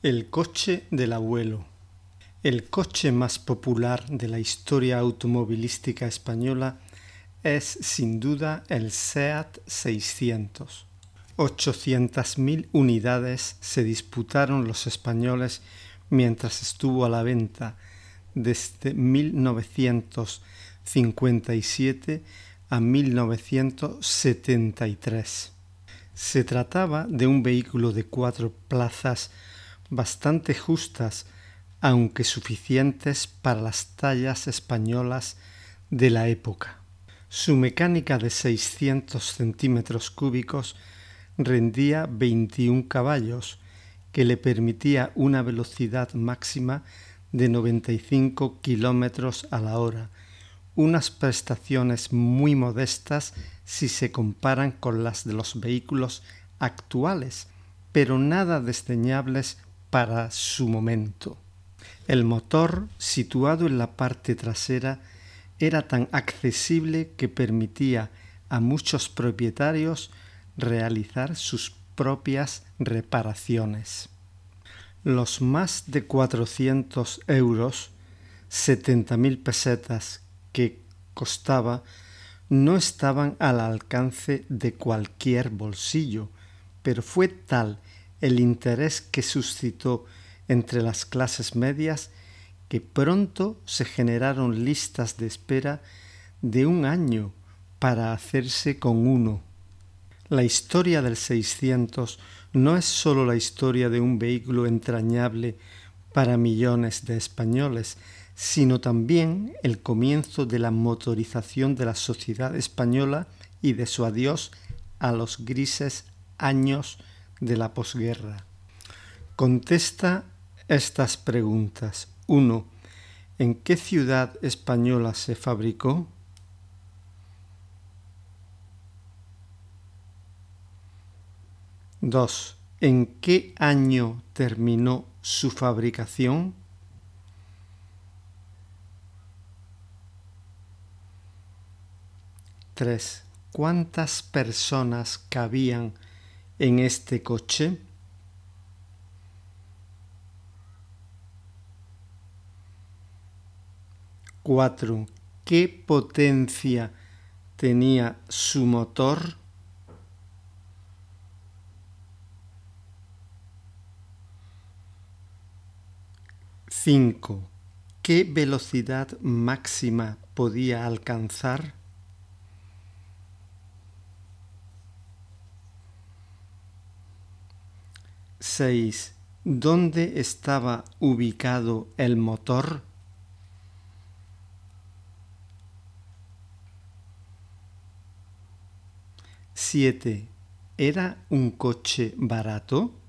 El coche del abuelo. El coche más popular de la historia automovilística española es sin duda el SEAT 600. 800.000 unidades se disputaron los españoles mientras estuvo a la venta desde 1957 a 1973. Se trataba de un vehículo de 4 plazas bastante justas, aunque suficientes para las tallas españolas de la época. Su mecánica de 600 centímetros cúbicos rendía 21 caballos, que le permitía una velocidad máxima de 95 kilómetros a la hora, unas prestaciones muy modestas si se comparan con las de los vehículos actuales, pero nada desdeñables para su momento. El motor, situado en la parte trasera, era tan accesible que permitía a muchos propietarios realizar sus propias reparaciones. Los más de 400 euros, 70.000 pesetas que costaba, no estaban al alcance de cualquier bolsillo, pero fue tal el interés que suscitó entre las clases medias que pronto se generaron listas de espera de 1 año para hacerse con uno. La historia del 600 no es solo la historia de un vehículo entrañable para millones de españoles, sino también el comienzo de la motorización de la sociedad española y de su adiós a los grises años de la posguerra. Contesta estas preguntas. 1. ¿En qué ciudad española se fabricó? 2. ¿En qué año terminó su fabricación? 3. ¿Cuántas personas cabían en este coche? 4. ¿Qué potencia tenía su motor? 5. ¿Qué velocidad máxima podía alcanzar? 6. ¿Dónde estaba ubicado el motor? 7. ¿Era un coche barato?